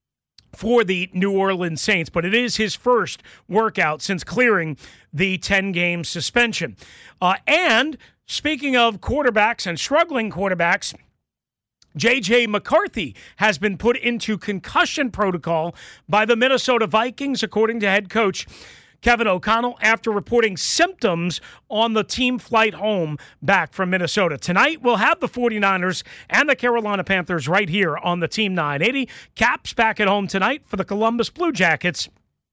for the New Orleans Saints, but it is his first workout since clearing the ten-game suspension. Uh, and speaking of quarterbacks and struggling quarterbacks, J J McCarthy has been put into concussion protocol by the Minnesota Vikings, according to head coach Kevin O'Connell, after reporting symptoms on the team flight home back from Minnesota. Tonight, we'll have the forty-niners and the Carolina Panthers right here on the Team nine eighty. Caps back at home tonight for the Columbus Blue Jackets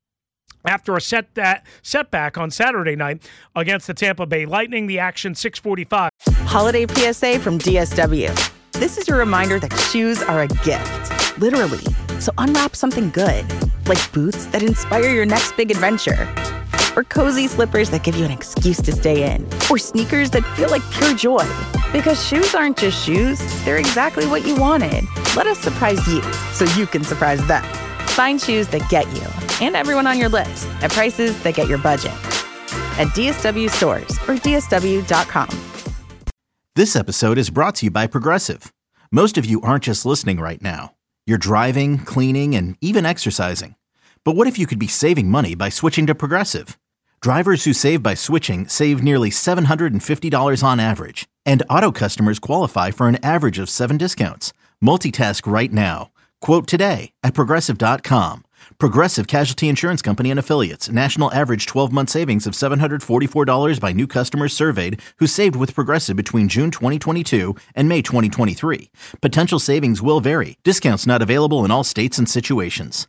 after a set that setback on Saturday night against the Tampa Bay Lightning. The action six forty-five. Holiday P S A from D S W. This is your reminder that shoes are a gift, literally. So unwrap something good, like boots that inspire your next big adventure, or cozy slippers that give you an excuse to stay in, or sneakers that feel like pure joy. Because shoes aren't just shoes, they're exactly what you wanted. Let us surprise you so you can surprise them. Find shoes that get you and everyone on your list at prices that get your budget at D S W stores or D S W dot com. This episode is brought to you by Progressive. Most of you aren't just listening right now. You're driving, cleaning, and even exercising. But what if you could be saving money by switching to Progressive? Drivers who save by switching save nearly seven hundred fifty dollars on average. And auto customers qualify for an average of seven discounts. Multitask right now. Quote today at Progressive dot com. Progressive Casualty Insurance Company and Affiliates. National average twelve-month savings of seven hundred forty-four dollars by new customers surveyed who saved with Progressive between June twenty twenty-two and May twenty twenty-three. Potential savings will vary. Discounts not available in all states and situations.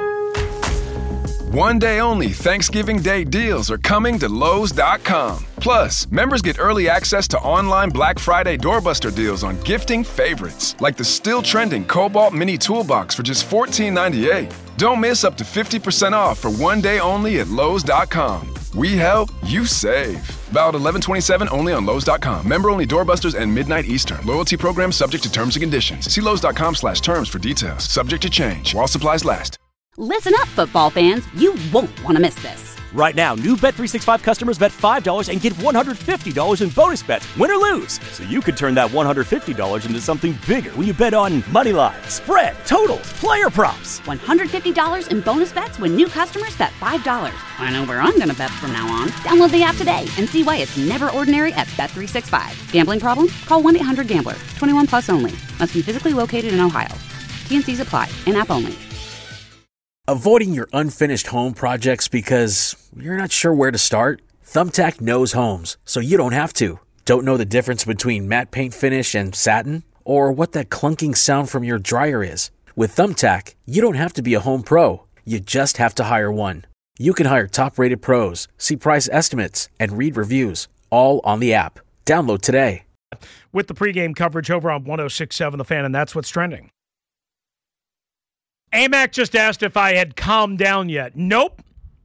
One day only Thanksgiving Day deals are coming to Lowe's dot com. Plus, members get early access to online Black Friday doorbuster deals on gifting favorites, like the still trending Cobalt Mini Toolbox for just fourteen ninety-eight. Don't miss up to fifty percent off for one day only at Lowe's dot com. We help, you save. Valid eleven twenty-seven only on Lowe's dot com. Member only doorbusters and midnight Eastern. Loyalty program subject to terms and conditions. See Lowe's dot com slash terms for details. Subject to change while supplies last. Listen up, football fans. You won't want to miss this. Right now, new Bet three sixty-five customers bet five dollars and get one hundred fifty dollars in bonus bets, win or lose. So you could turn that one hundred fifty dollars into something bigger when you bet on money line, spread, totals, player props. one hundred fifty dollars in bonus bets when new customers bet five dollars. I know where I'm going to bet from now on. Download the app today and see why it's never ordinary at Bet three sixty-five. Gambling problem? Call one eight hundred gambler. twenty-one plus only. Must be physically located in Ohio. T and C's apply. In-app only. Avoiding your unfinished home projects because you're not sure where to start? Thumbtack knows homes, so you don't have to. Don't know the difference between matte paint finish and satin? Or what that clunking sound from your dryer is? With Thumbtack, you don't have to be a home pro. You just have to hire one. You can hire top-rated pros, see price estimates, and read reviews, all on the app. Download today. With the pregame coverage over on one oh six point seven The Fan, and that's what's trending. A M A C just asked if I had calmed down yet. Nope.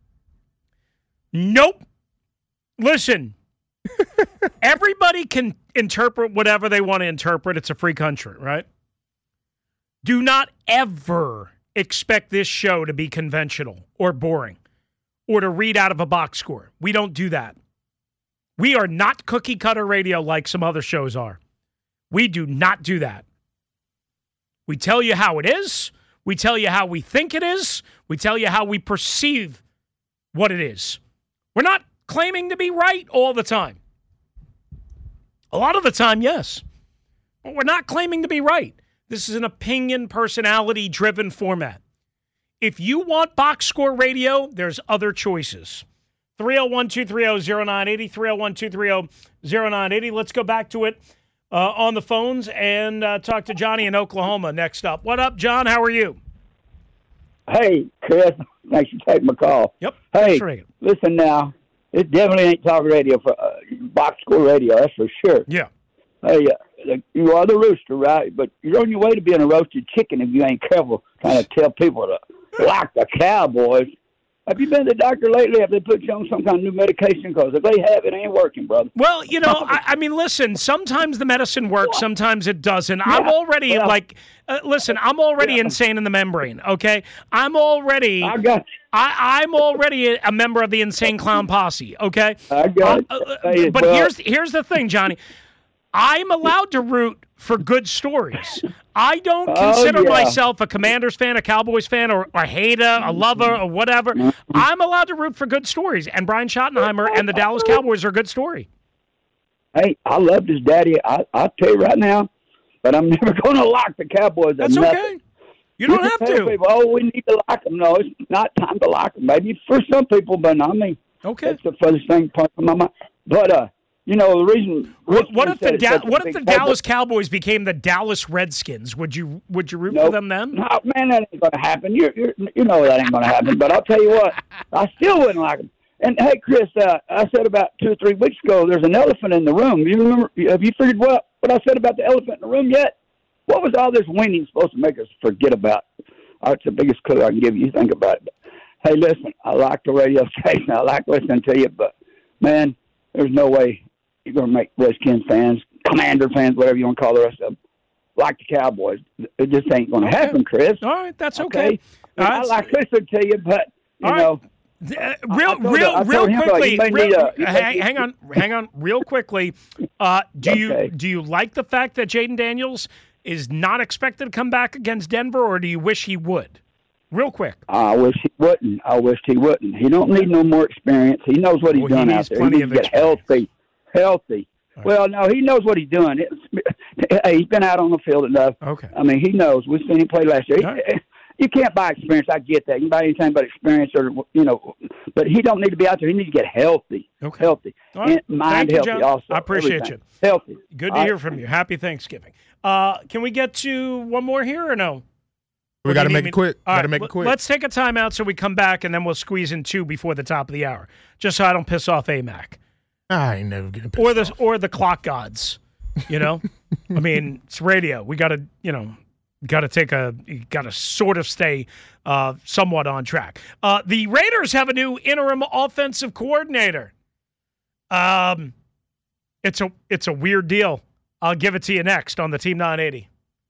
Nope. Listen, everybody can interpret whatever they want to interpret. It's a free country, right? Do not ever expect this show to be conventional or boring or to read out of a box score. We don't do that. We are not cookie cutter radio like some other shows are. We do not do that. We tell you how it is. We tell you how we think it is. We tell you how we perceive what it is. We're not claiming to be right all the time. A lot of the time, yes. But we're not claiming to be right. This is an opinion, personality-driven format. If you want box score radio, there's other choices. three oh one, two three oh, oh nine eight oh, three oh one, two three oh, oh nine eight oh. Let's go back to it. Uh, on the phones and uh, talk to Johnny in Oklahoma next up. What up, John? How are you? Hey, Chris. Thanks for taking my call. Yep. Hey, listen now. It definitely ain't talk radio for uh, box score radio. That's for sure. Yeah. Hey, uh, you are the rooster, right? But you're on your way to being a roasted chicken if you ain't careful trying to tell people to like the Cowboys. Have you been to the doctor lately? Have they put you on some kind of new medication? Because if they have, it ain't working, brother. Well, you know, I, I mean, listen, sometimes the medicine works, sometimes it doesn't. Yeah, I'm already, well, like, uh, listen, I'm already yeah. insane in the membrane, okay? I'm already, I got I, I'm already a member of the Insane Clown Posse, okay? I got uh, uh, hey, But well, here's here's the thing, Johnny. I'm allowed to root for good stories. I don't consider oh, yeah. myself a Commanders fan, a Cowboys fan, or a hater, a lover, or whatever. I'm allowed to root for good stories, and Brian Schottenheimer and the Dallas Cowboys are a good story. Hey, I love his daddy. I, I'll tell you right now, but I'm never going to like the Cowboys. That's nothing. okay. You don't you have tell to. People, oh, we need to like them. No, it's not time to like them. Maybe for some people, but not me. Okay. That's the furthest thing part of my mind. But, uh, you know, the reason. What, what if the da- what if the Dallas Cowboys became the Dallas Redskins? Would you would you root nope. for them then? No, man, that ain't going to happen. You you you know that ain't going to happen. But I'll tell you what, I still wouldn't like them. And hey, Chris, uh, I said about two or three weeks ago, there's an elephant in the room. You remember? Have you figured what what I said about the elephant in the room yet? What was all this winning supposed to make us forget about? Oh, it's the biggest clue I can give you. You think about it. But, hey, listen, I like the radio station. I like listening to you, but man, there's no way you're going to make Redskins fans, Commander fans, whatever you want to call the rest of them, like the Cowboys. It just ain't going to okay. happen, Chris. All right, that's okay. okay. I, I like listening to you, but, you All know. Right. Uh, real, real, him, real quickly. Like, real, a, hang, hang on, hang on, real quickly. Uh, do okay. you do you like the fact that Jaden Daniels is not expected to come back against Denver, or do you wish he would? Real quick. I wish he wouldn't. I wish he wouldn't. He don't need no more experience. He knows what he's well, done he out there. He needs to get experience. healthy. Healthy. Right. Well, no, he knows what he's doing. It's, hey, he's been out on the field enough. Okay. I mean, he knows. We've seen him play last year. Right. He, you can't buy experience. I get that. You can buy anything but experience, or you know. But he don't need to be out there. He needs to get healthy. Okay. Healthy. All right. And mind Thank healthy you, also. I appreciate Everything. you. Healthy. Good to All hear right. from you. Happy Thanksgiving. Uh, can we get to one more here or no? We got to make it quick. All got to right, make it quick. Let's take a timeout so we come back, and then we'll squeeze in two before the top of the hour, just so I don't piss off A M A C. I ain't never getting pissed or the off. or the clock gods. You know, I mean, it's radio. We got to, you know, Got to take a, got to sort of stay uh, somewhat on track. Uh, the Raiders have a new interim offensive coordinator. Um, it's a, it's a weird deal. I'll give it to you next on the Team nine eighty.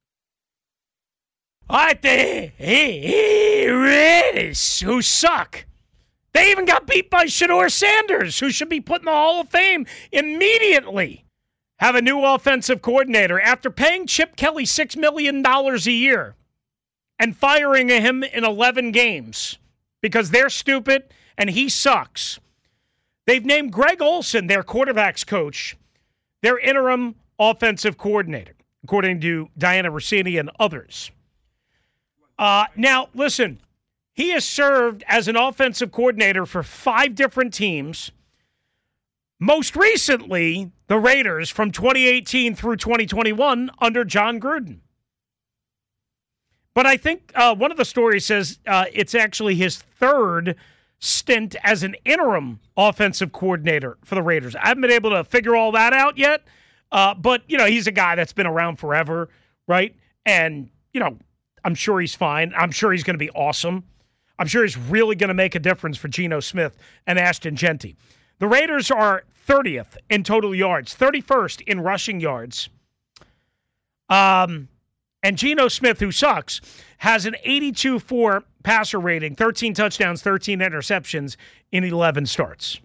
All right, the Raiders, who suck. They even got beat by Shedeur Sanders, who should be put in the Hall of Fame immediately. Have a new offensive coordinator after paying Chip Kelly six million dollars a year and firing him in eleven games because they're stupid and he sucks. They've named Greg Olson, their quarterbacks coach, their interim offensive coordinator, according to Diana Rossini and others. Uh, now, listen, he has served as an offensive coordinator for five different teams. Most recently, the Raiders from twenty eighteen through twenty twenty-one under John Gruden. But I think uh, one of the stories says uh, it's actually his third stint as an interim offensive coordinator for the Raiders. I haven't been able to figure all that out yet, uh, but, you know, he's a guy that's been around forever, right? And, you know, I'm sure he's fine. I'm sure he's going to be awesome. I'm sure he's really going to make a difference for Geno Smith and Ashton Genty. The Raiders are thirtieth in total yards, thirty-first in rushing yards. Um, and Geno Smith, who sucks, has an eighty-two point four passer rating, thirteen touchdowns, thirteen interceptions in eleven starts.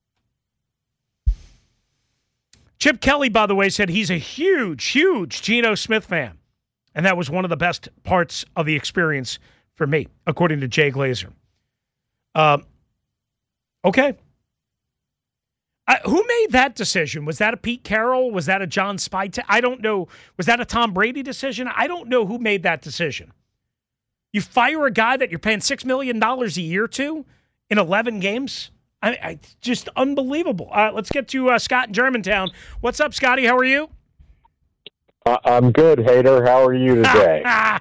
Chip Kelly, by the way, said he's a huge, huge Geno Smith fan. And that was one of the best parts of the experience for me, according to Jay Glazer. Um, okay. Uh, who made that decision? Was that a Pete Carroll? Was that a John Spytek? I don't know. Was that a Tom Brady decision? I don't know who made that decision. You fire a guy that you're paying six million dollars a year to in eleven games? I, I just unbelievable. Uh, let's get to uh, Scott in Germantown. What's up, Scotty? How are you? Uh, I'm good, Hater. How are you today? uh,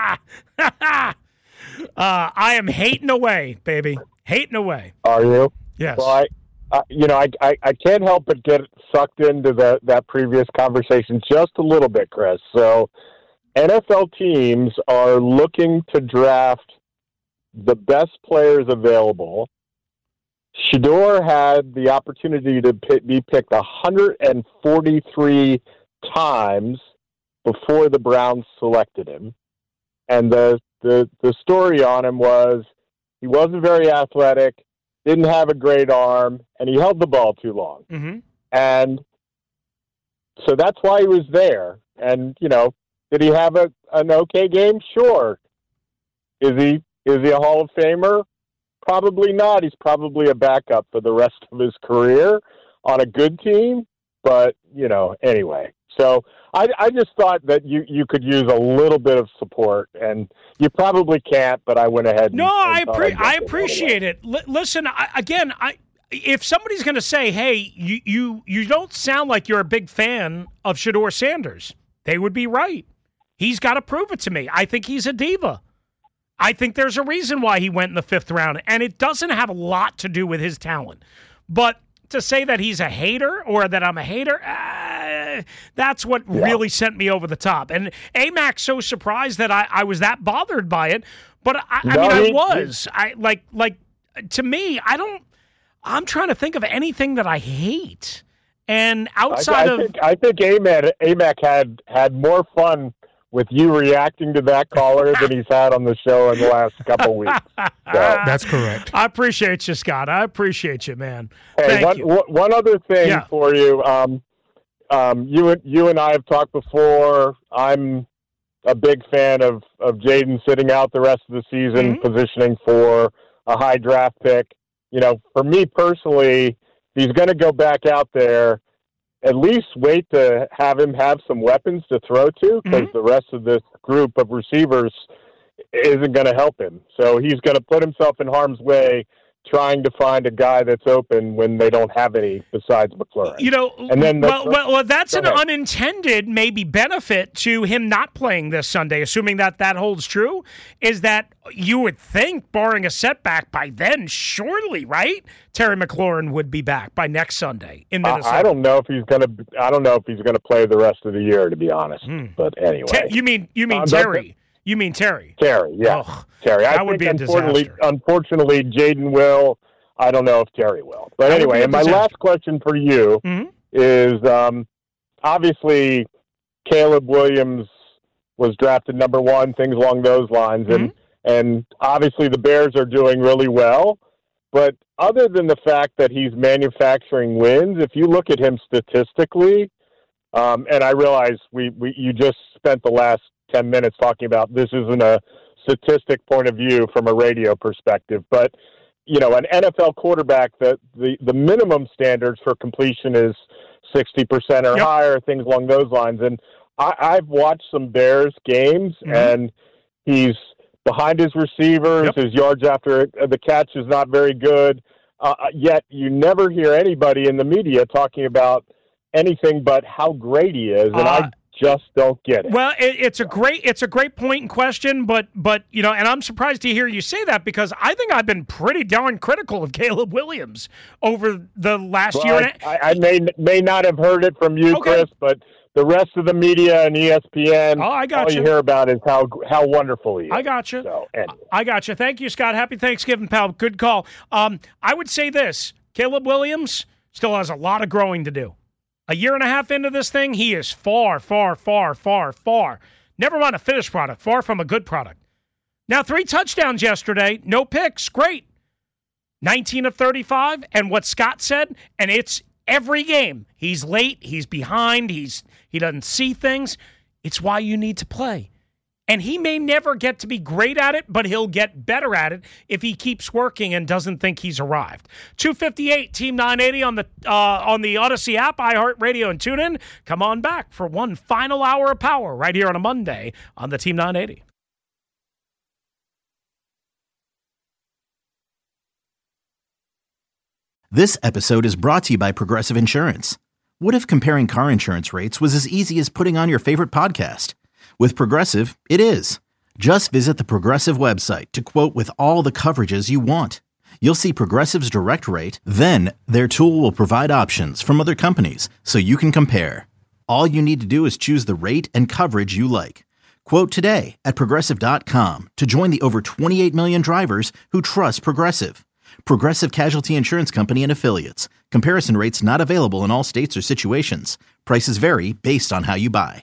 I am hating away, baby. Hating away. Are you? Yes. Well, I, uh, you know, I, I, I can't help but get sucked into the, that previous conversation just a little bit, Chris. So N F L teams are looking to draft the best players available. Shedeur had the opportunity to pick, be picked one hundred forty-three times before the Browns selected him. And the, the, the story on him was he wasn't very athletic, didn't have a great arm, and he held the ball too long. Mm-hmm. And so that's why he was there. And, you know, did he have a, an okay game? Sure. Is he, is he a Hall of Famer? Probably not. He's probably a backup for the rest of his career on a good team. But, you know, anyway. So I, I just thought that you, you could use a little bit of support, and you probably can't, but I went ahead and... No, I, and appre- I it appreciate it. L- listen, I, again, I if somebody's going to say, hey, you, you, you don't sound like you're a big fan of Shedeur Sanders, they would be right. He's got to prove it to me. I think he's a diva. I think there's a reason why he went in the fifth round, and it doesn't have a lot to do with his talent. But to say that he's a hater or that I'm a hater, uh, that's what yeah. really sent me over the top. And A M A C's so surprised that I, I was that bothered by it. But I, no, I mean, he, I was. I like, like to me, I don't. I'm trying to think of anything that I hate. And outside I, I of, think, I think A M A C had had more fun with you reacting to that caller than he's had on the show in the last couple weeks. So. That's correct. I appreciate you, Scott. I appreciate you, man. Hey, Thank one, you. one other thing yeah. for you. Um, um, you, and, you and I have talked before. I'm a big fan of, of Jaden sitting out the rest of the season, mm-hmm. positioning for a high draft pick. You know, for me personally, he's going to go back out there. At least wait to have him have some weapons to throw to, because mm-hmm. the rest of this group of receivers isn't going to help him. So he's going to put himself in harm's way trying to find a guy that's open when they don't have any besides McLaurin. You know, and then the, well, well, well, that's an ahead. unintended maybe benefit to him not playing this Sunday, assuming that that holds true, is that you would think, barring a setback by then, surely, right? Terry McLaurin would be back by next Sunday in Minnesota. I, I don't know if he's going to. I don't know if he's going to play the rest of the year, to be honest. Hmm. But anyway, Te- you mean you mean Um, Terry? You mean Terry? Terry, yeah, Ugh, Terry. I that think would be a unfortunately, disaster. unfortunately, Jaden will. I don't know if Terry will. But That would be anyway, a and my disaster. last question for you Mhm. is: um, obviously, Caleb Williams was drafted number one, things along those lines, and Mm-hmm. and obviously the Bears are doing really well. But other than the fact that he's manufacturing wins, if you look at him statistically, um, and I realize we, we you just spent the last ten minutes talking about this isn't a statistic point of view from a radio perspective, but you know, an N F L quarterback, the the, the minimum standards for completion is sixty percent or Yep. higher, things along those lines. And I, I've watched some Bears games, Mhm. and he's behind his receivers. Yep. His yards after the catch is not very good. Uh, yet you never hear anybody in the media talking about anything but how great he is, and Uh, I just don't get it. Well, it, it's a great it's a great point in question, but but you know, and I'm surprised to hear you say that because I think I've been pretty darn critical of Caleb Williams over the last Well, year. And I, I, I may may not have heard it from you, Okay. Chris, but the rest of the media and E S P N, Oh, I got all you. you hear about is how how wonderful he is. I got you. So, anyway. I got you. Thank you, Scott. Happy Thanksgiving, pal. Good call. Um, I would say this: Caleb Williams still has a lot of growing to do. A year and a half into this thing, he is far, far, far, far, far. Never mind a finished product, far from a good product. Now, three touchdowns yesterday, no picks, great. nineteen of thirty-five, and what Scott said, and it's every game. He's late, he's behind, he's he doesn't see things. It's why you need to play. And he may never get to be great at it, but he'll get better at it if he keeps working and doesn't think he's arrived. two fifty-eight, Team nine eighty on the uh, on the Odyssey app, iHeartRadio, and TuneIn. Come on back for one final hour of power right here on a Monday on the Team nine eighty. This episode is brought to you by Progressive Insurance. What if comparing car insurance rates was as easy as putting on your favorite podcast? With Progressive, it is. Just visit the Progressive website to quote with all the coverages you want. You'll see Progressive's direct rate, then their tool will provide options from other companies so you can compare. All you need to do is choose the rate and coverage you like. Quote today at Progressive dot com to join the over twenty-eight million drivers who trust Progressive. Progressive Casualty Insurance Company and Affiliates. Comparison rates not available in all states or situations. Prices vary based on how you buy.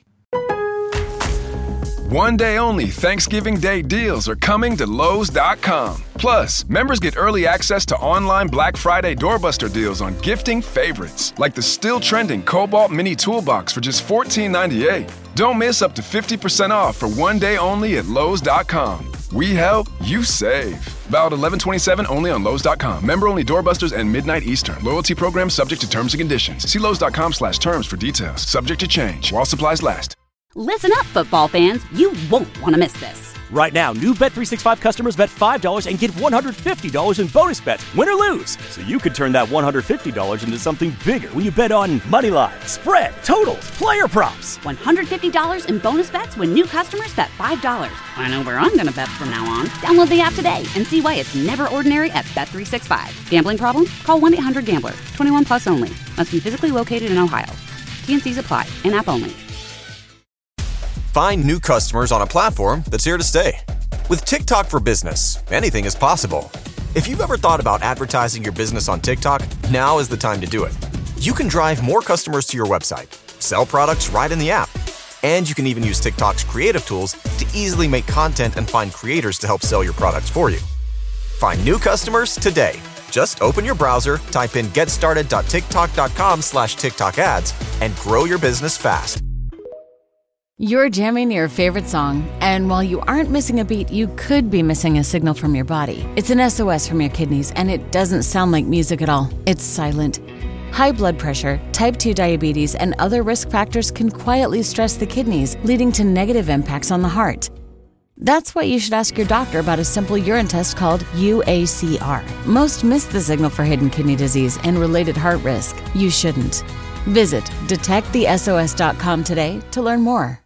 One day only Thanksgiving Day deals are coming to Lowe's dot com. Plus, members get early access to online Black Friday doorbuster deals on gifting favorites, like the still trending Cobalt Mini Toolbox for just fourteen ninety-eight. Don't miss up to fifty percent off for one day only at Lowe's dot com. We help, you save. Valid eleven twenty-seven only on Lowe's dot com. Member only doorbusters and midnight Eastern. Loyalty program subject to terms and conditions. See Lowe's dot com slash terms for details. Subject to change while supplies last. Listen up, football fans. You won't want to miss this. Right now, new Bet three sixty-five customers bet five dollars and get one hundred fifty dollars in bonus bets, win or lose. So you could turn that one hundred fifty dollars into something bigger when you bet on money line, spread, totals, player props. one hundred fifty dollars in bonus bets when new customers bet five dollars. I know where I'm going to bet from now on. Download the app today and see why it's never ordinary at Bet three sixty-five. Gambling problem? Call one eight hundred gambler. twenty-one plus only. Must be physically located in Ohio. T N Cs apply. In-app only. Find new customers on a platform that's here to stay. With TikTok for Business, anything is possible. If you've ever thought about advertising your business on TikTok, now is the time to do it. You can drive more customers to your website, sell products right in the app, and you can even use TikTok's creative tools to easily make content and find creators to help sell your products for you. Find new customers today. Just open your browser, type in getstarted.tiktok.com slash TikTok ads, and grow your business fast. You're jamming your favorite song, and while you aren't missing a beat, you could be missing a signal from your body. It's an S O S from your kidneys, and it doesn't sound like music at all. It's silent. High blood pressure, type two diabetes, and other risk factors can quietly stress the kidneys, leading to negative impacts on the heart. That's why you should ask your doctor about a simple urine test called U A C R. Most miss the signal for hidden kidney disease and related heart risk. You shouldn't. Visit detect the S O S dot com today to learn more.